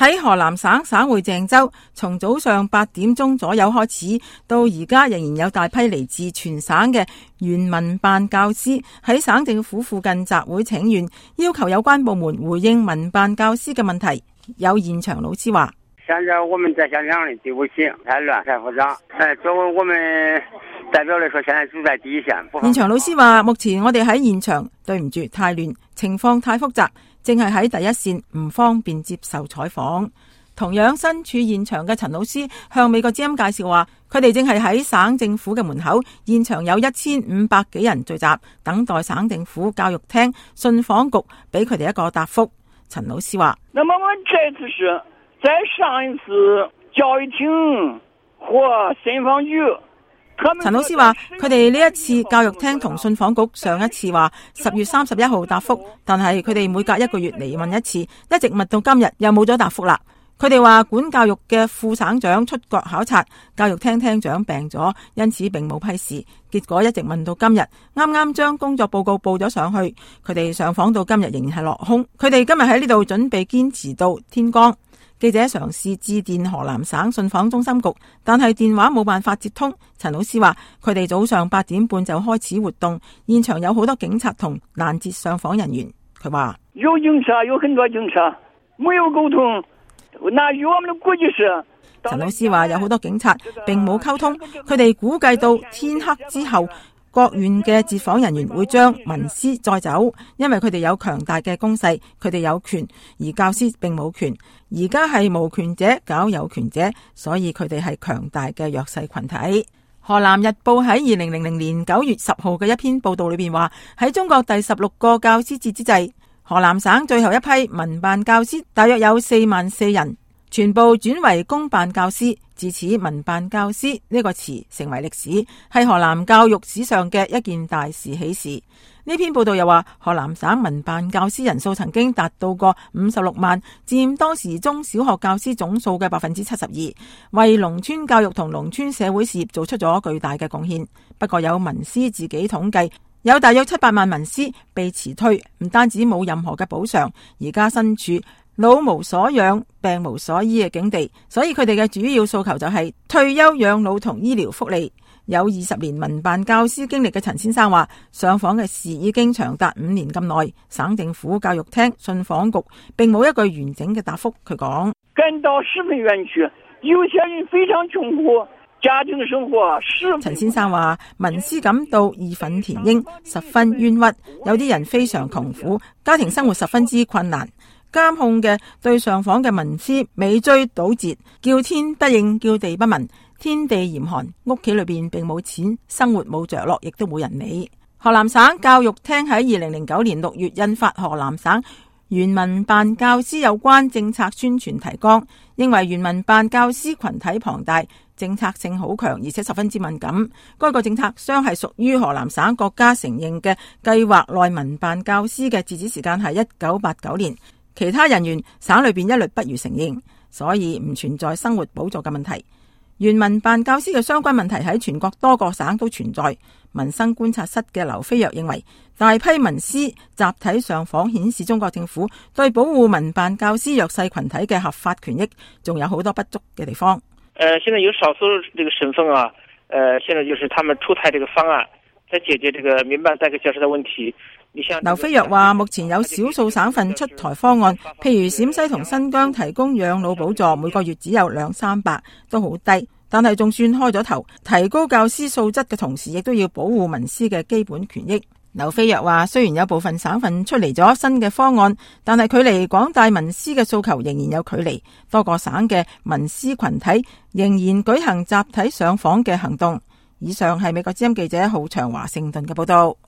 喺河南省省會鄭州，從早上8點鐘左右開始，到而家仍然有大批嚟自全省嘅原民辦教師喺省政府附近集會請願，要求有關部門回應民辦教師嘅問題。有現場老師話： 現在我們在現場的隊伍行太亂太複雜，作為我們代表來說，現在處在第一線。 現場老師話：目前我哋喺現場，對唔住，太亂，情況太複雜，正係喺第一線，唔方便接受採訪。同樣身處現場嘅陳老師向美國之音介紹話，佢哋正係喺省政府嘅門口，現場有1500幾人聚集，等待省政府教育廳信訪局俾佢哋一個答覆。陳老師話： 那麼我們這次是在上一次教育廳和信訪局。 陳老師話：佢哋呢一次教育廳同信訪局上一次話10月31號答覆，但係佢哋每隔1個月嚟問一次，一直問到今日又冇咗答覆啦。佢哋話管教育嘅副省長出國考察，教育廳廳長病咗，因此並冇批示。結果一直問到今日，啱啱將工作報告報咗上去。佢哋上訪到今日仍然係落空。佢哋今日喺呢度準備堅持到天光。記者嘗試致電河南省信訪中心局，但係電話冇辦法接通。陳老師話：佢哋早上8點半就開始活動，現場有好多警察同攔截上訪人員。佢話： 有警察，有很多警察，沒有溝通。那與我們的估計是， 陳老師話有好多警察並冇溝通，佢哋估計到天黑之後，各縣嘅接訪人員會將文師載走，因為佢哋有強大嘅攻勢，佢哋有權，而教師並冇權。而家係無權者搞有權者，所以佢哋係強大嘅弱勢群體。河南日報喺2000年9月10號嘅一篇報道裏邊話，喺中國第16個教師節之際，河南省最後一批民辦教師大約有44000人，全部轉為公辦教師。自此，民辦教師呢個詞成為歷史，係河南教育史上嘅一件大事喜事。呢篇報道又話，河南省民辦教師人數曾經達到過56萬，佔當時中小學教師總數嘅72%，為農村教育同農村社會事業做出咗巨大嘅貢獻。不過有文師自己統計，有大約700萬文師被辭退，唔單止冇任何嘅補償，而家身處老無所養、病無所醫嘅境地，所以佢哋嘅主要訴求就係退休養老同醫療福利。有20年民辦教師經歷嘅陳先生話，上訪嘅事已經長達5年咁耐，省政府教育廳、信訪局並冇一句完整嘅答覆。佢講： 感到十分冤屈，有些人非常窮苦，家庭生活十分。 陳先生話，文師感到義憤填膺，十分冤屈，有啲人非常窮苦，家庭生活十分之困難。監控嘅對上訪嘅文師尾追倒截，叫天不應，叫地不聞，天地嚴寒，屋企裏邊並冇錢，生活冇着落，亦都冇人理。河南省教育廳喺2009年6月印發河南省原民辦教師有關政策宣傳提綱，認為原民辦教師群體龐大，政策性好強，而且十分之敏感。該個政策將係屬於河南省國家承認嘅計劃內民辦教師嘅截止時間係1989年。其他人員省裏邊一律不予承認，所以唔存在生活補助嘅問題。原民辦教師嘅相關問題喺全國多個省都存在。民生觀察室嘅劉飛躍認為，大批文師集體上訪顯示中國政府對保護民辦教師弱勢群體嘅合法權益仲有好多不足嘅地方。 現在有少數這個省份啊，現在就是他們出台這個方案，在解決這個民辦代課教師的問題。 劉飛躍話，目前有少數省份出台方案，譬如陝西同新疆提供養老補助，每個月只有200-300，都好低，但係仲算開咗頭。提高教師素質嘅同時，亦都要保護文師嘅基本權益。劉飛躍話，雖然有部分省份出嚟咗新嘅方案，但係距離廣大文師嘅訴求仍然有距離。多個省嘅文師群體仍然舉行集體上訪嘅行動。以上係美國之音記者浩翔華盛頓嘅報道。